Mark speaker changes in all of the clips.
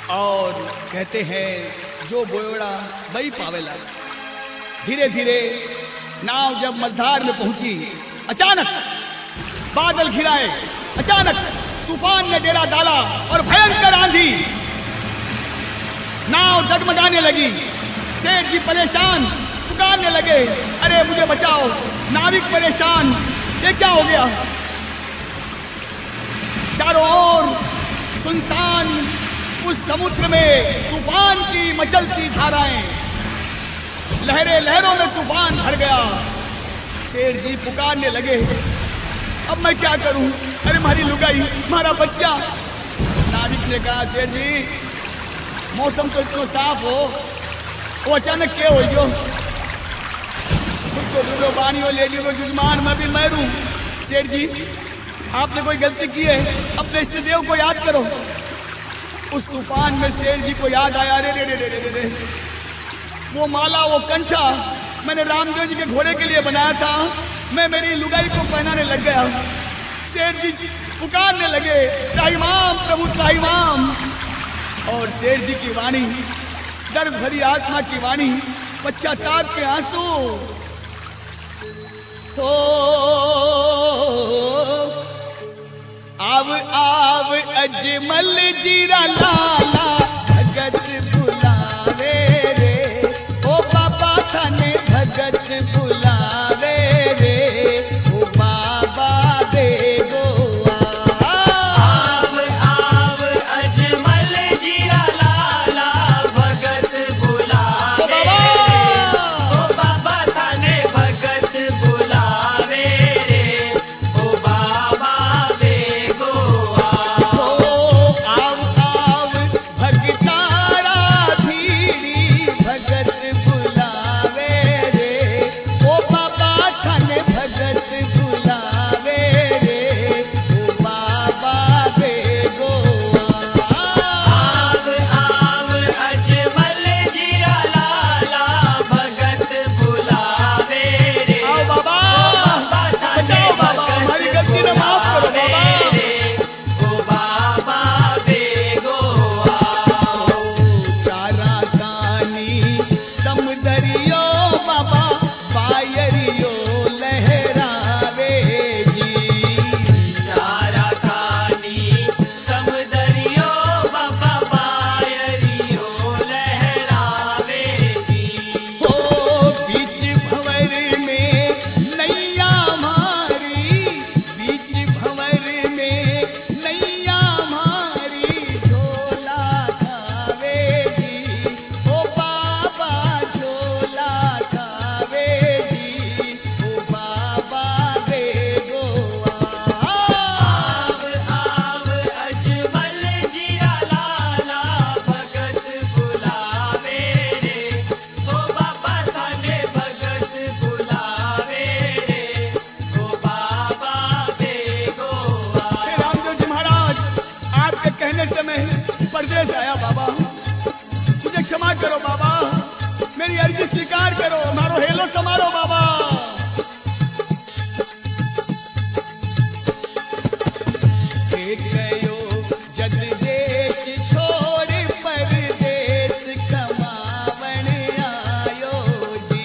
Speaker 1: और कहते हैं जो बोयोड़ा वही पावेला। धीरे धीरे नाव जब मझधार में पहुंची, अचानक बादल घिराए, अचानक तूफान ने डेरा डाला और भयंकर आंधी, नाव डगमगाने लगी। सेठ जी परेशान पुकारने लगे, अरे मुझे बचाओ। नाविक परेशान, ये क्या हो गया? चारों ओर सुनसान उस समुद्र में तूफान की मचलती धाराएं, लहरें लहरों में तूफान भर गया। शेर जी पुकारने लगे, अब मैं क्या करूं? अरे हमारी लुगाई, हमारा बच्चा। नाविक ने कहा, शेर जी मौसम तो इतना साफ हो, वो अचानक क्या हो गयो? खुद को दूरो बानी हो, लेडी को जुजमान, मैं भी महरूं। शेर जी आपने कोई गलती की है, अपने इष्ट देव को याद करो। उस तूफान में शेर जी को याद आया, रे रे रे रे रे रे, वो माला, वो कंठा मैंने रामदेव जी के घोड़े के लिए बनाया था, मैं मेरी लुगाई को पहनाने लग गया। शेर जी पुकारने लगे, त्राहिमाम प्रभु त्राहिमाम। और शेर जी की वाणी, दर्द भरी आत्मा की वाणी, पश्चाताप के आंसू। हो आव आव अजमल जीरा लाला, भगत बुलावे रे, ओ बाबा थाने भगत बुलावे रे, ओ बाबा दे गोआ।
Speaker 2: आव आव अजमल जीरा लाला, भगत बुलावे रे, ओ बाबा थाने भगत बुलावे रे, ओ बाबा दे गोआ।
Speaker 1: आव आव भगतारा धीरी, भगत बुलावे रे, ओ बाबा थाने भगत बुलावे रे, ओ बाबा दे गोआ।
Speaker 2: आव आव अजमल जीरा लाला, भगत बुलावे रे,
Speaker 1: आओ बाबा,
Speaker 2: बाबा थाने
Speaker 1: बचाओ बाबा, हमारी गलती न माफ करो बाबा।
Speaker 2: ओ बाबा दे गोआ।
Speaker 1: चारा कानी समुदरियो बाबा, पायरियो लहरावे जी।
Speaker 2: चारा खानी समदरियो, बाबा पायरियो लहरावे जी।
Speaker 1: हो बीच भंवर में नैया मारी, बीच भंवर में नैया मारी, झोला खावे जी, ओ बाबा झोला खावे जी, ओ बाबा दे गोआ।
Speaker 2: आव आव अजमल जीरा लाला, भगत बुलावे रे, ओ बाबा थाने भगत बुलावे रे, ओ बाबा दे गोआ।
Speaker 1: हे रामदेव जी महाराज, आपके कहने से मैं परदेश आया बाबा, मुझे क्षमा करो बाबा, मेरी अर्जी स्वीकार करो, मारो हेलो समारो बाबा। एक गयो जद देश छोड़ परदेश, कमावन आयो जी।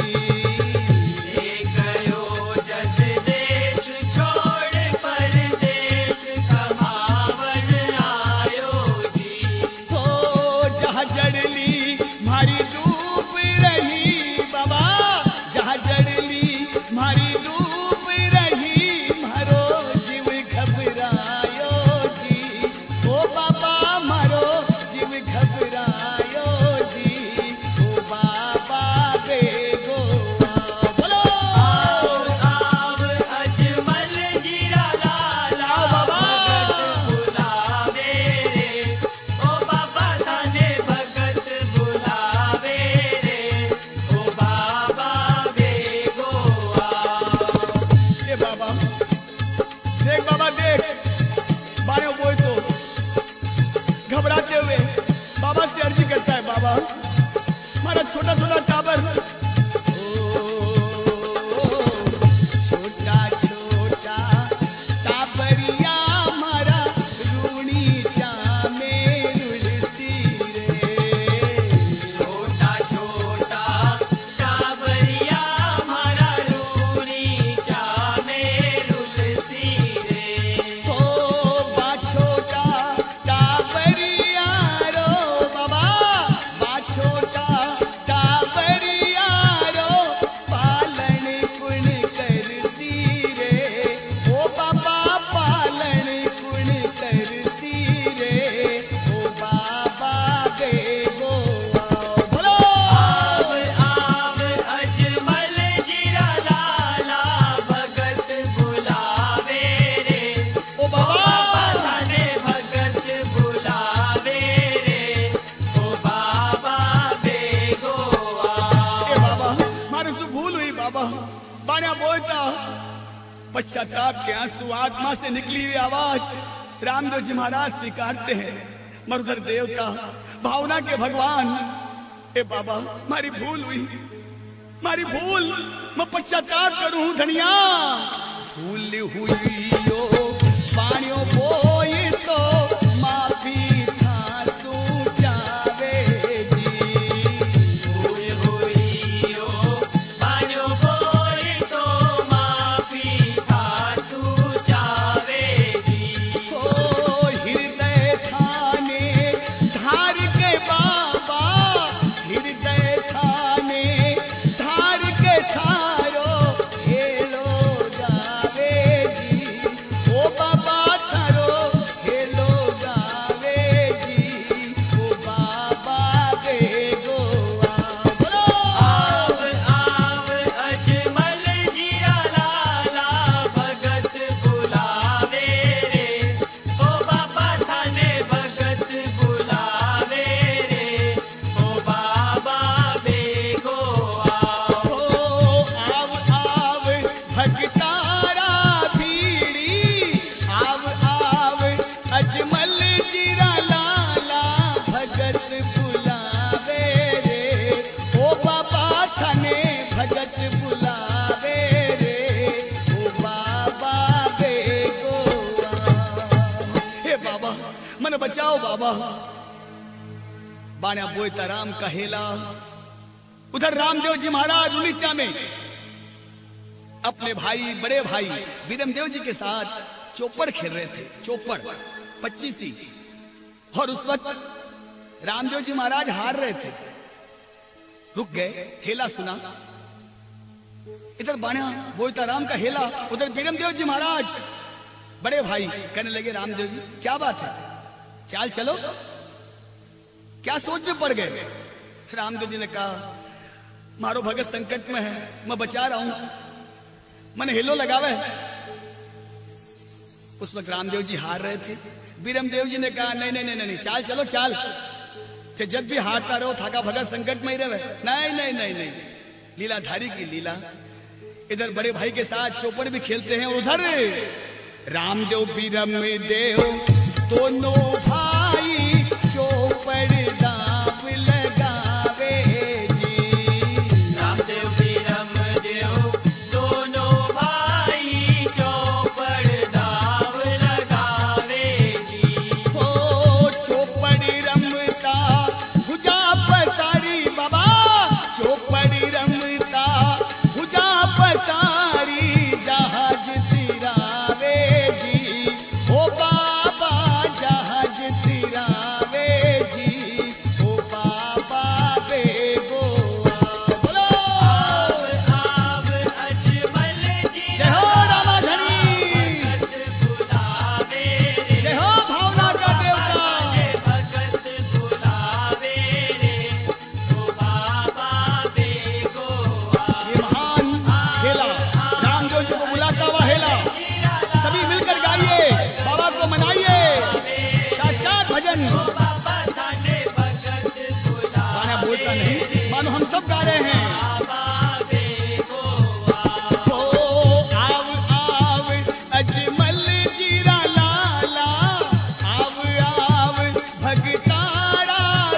Speaker 2: गयो जद देश छोड़ परदेश, कमावन आयो जी।
Speaker 1: हो जहाँ जड़ली मारी डूब रही बाबा, जहाँ जड़ली मारी डूब रही, मारो जीव घबरायो जी, ओ बाबा मारो जीव घबरायो जी, ओ बाबा दे गोआ। बोलो
Speaker 2: आव आव अजमल जीरा लाला, भगत बुलावे रे, ओ बाबा थाने भगत बुलावे रे, ओ बाबा दे गोआ।
Speaker 1: ये बाबा देख, बाबा देख, बायो बोल तो घबराते हुए बाबा से अर्जी करता है, बाबा हमारा छोटा छोटा टाबर, छोटा छोटा टाबरिया हमारा, रूणी चामे रुलसी पश्चाताप के आंसू, आत्मा से निकली हुई आवाज रामदेव जी महाराज स्वीकारते हैं। मरुधर देवता, भावना के भगवान, ए बाबा मारी भूल हुई, मारी भूल, मैं पश्चाताप करूं धनिया। भूल हुई यो पानियों बोई तो माफी था जावे जी।
Speaker 2: भूल हुई यो पानियों बोई तो माफी था जावे जी।
Speaker 1: ओ हृदय थाने धार के बाबा, हृदय थाने धार के थारो हेलो गावे जी। ओ बाबा थारो हेलो गावे जी। ओ बाबा बेगो बोलो।
Speaker 2: आव आव अजमल जीरा लाला भगत बुलावे रे। ओ बाबा थाने भगत बुलावे रे। ओ बाबा बेगो आओ।
Speaker 1: ओ आव आव भगतारा भीड़ी, आव आव अजमल जीरा लाला भगत बुलावे रे। ओ बाबा थाने भगत बुलावे रे। ओ बाबा बेगो हे बाबा मन बचाओ बाबा। बाणा बोयता राम का हेला। उधर रामदेव जी महाराज उलीचा में अपने भाई, बड़े भाई वीरमदेव जी के साथ चौपड़ खेल रहे थे। चौपड़ 25 और उस वक्त रामदेव जी महाराज हार रहे थे, रुक गए, हेला सुना। इधर बाणा बोयता राम का हेला, उधर वीरमदेव जी महाराज बड़े भाई कहने लगे रामदेव जी क्या बात है, चाल चलो, क्या सोच में पड़ गए। रामदेव जी ने कहा मारो भगत संकट में है, मैं बचा रहा हूं, मैंने हेलो लगावे। उस वक्त रामदेव जी हार रहे थे। वीरमदेव जी ने कहा नहीं नहीं नहीं नहीं, चाल चलो चाल, जब भी हारता रहो थाका भगत संकट में ही रहे। नहीं नहीं नहीं नहीं, लीलाधारी की लीला। इधर बड़े भाई के साथ चौपड़ भी खेलते हैं और उधर रामदेव वीरमदेव दोनों भाई चौपड़ दाव लगावे जी।
Speaker 2: रामदेव वीरमदेव दोनों भाई चौपड़ दाव लगावे जी।
Speaker 1: ओ चौपड़ रमता भुजा पसारी बाबा, चौपड़ रमता भुजा पसारी जहाज तिरावे जी। ओ बाबा जहाज तिरावे जी। ओ बाबा बेगो बोलो।
Speaker 2: आव आव अजमल
Speaker 1: जय
Speaker 2: जीरा
Speaker 1: हो रामाधनी,
Speaker 2: भगत बुलावे रे।
Speaker 1: जय हो भावना का देवता।
Speaker 2: थाने भगत बुलावे रे। ओ बाबा बेगो आओ।
Speaker 1: ये महान हेला रामदेव जी को बुलाता हुआ हेला, सभी मिलकर गाइए, बाबा को मनाइए, साक्षात भजन।
Speaker 2: बाबा थाने भगत बुलावे
Speaker 1: गाना बोलता नहीं, मानो हम सब गा रहे हैं।
Speaker 2: बाबा बेगो आओ।
Speaker 1: ओ आव आव अजमल जीरा लाला, आव आव भगतारा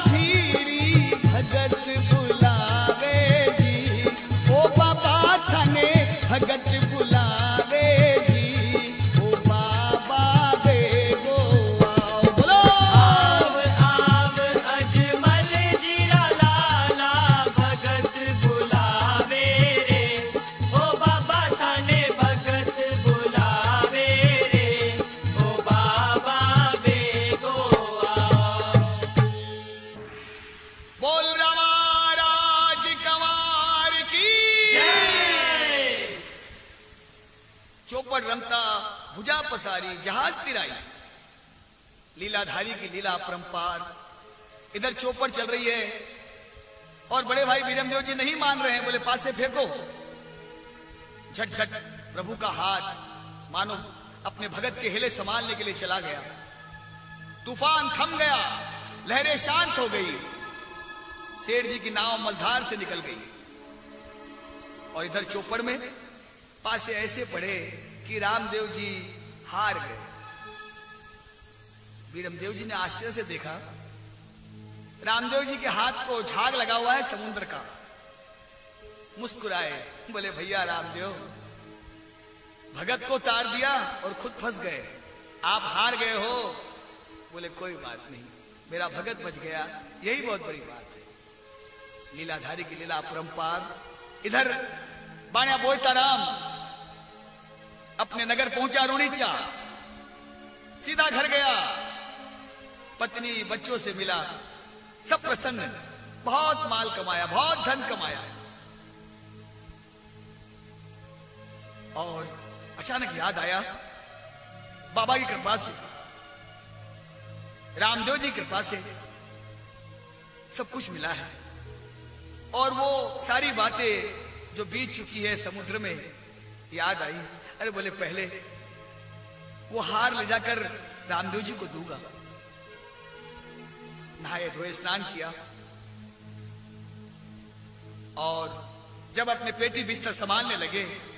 Speaker 1: धीरी भगत बुलावे जी। ओ बाबा थाने भगत बुलावे जी। ओ बाबा बेगो आओ बोलो।
Speaker 2: आव आव अजमल जीरा लाला भगत बुलावे रे। ओ बाबा थाने भगत बुलावे रे। ओ बाबा बेगो आओ।
Speaker 1: बोल रामा राज कंवर की। चौपड़ रमता भुजा पसारी जहाज तिराई, लीलाधारी की लीला अपरंपार। इधर चौपड़ चल रही है और बड़े भाई वीरमदेव जी नहीं मान रहे हैं, बोले पास से फेंको। झट झट प्रभु का हाथ मानो अपने भगत के हेले संभालने के लिए चला गया। तूफान थम गया, लहरें शांत हो गई, सेठ जी की नाव मझधार से निकल गई और इधर चौपड़ में पासे ऐसे पड़े कि रामदेव जी हार गए। वीरमदेव जी ने आश्चर्य से देखा, रामदेव जी के हाथ को झाग लगा हुआ है समुद्र का। मुस्कुराए, बोले भैया रामदेव, भगत को तार दिया और खुद फंस गए, आप हार गए हो। बोले कोई बात नहीं, मेरा भगत बच गया, यही बहुत बड़ी बात है। लीलाधारी की लीला अपरंपार। इधर बाणा बोलता राम अपने नगर पहुंचा रोनीचा, सीधा घर गया, पत्नी बच्चों से मिला, सब प्रसन्न, बहुत माल कमाया, बहुत धन कमाया। और अचानक याद आया, बाबा की कृपा से, रामदेव जी की कृपा से सब कुछ मिला है। और वो सारी बातें जो बीत चुकी है समुद्र में याद आई। अरे बोले पहले वो हार ले जाकर रामदेव जी को दूंगा। नहाए धोए, स्नान किया, और जब अपने पेटी बिस्तर संभालने लगे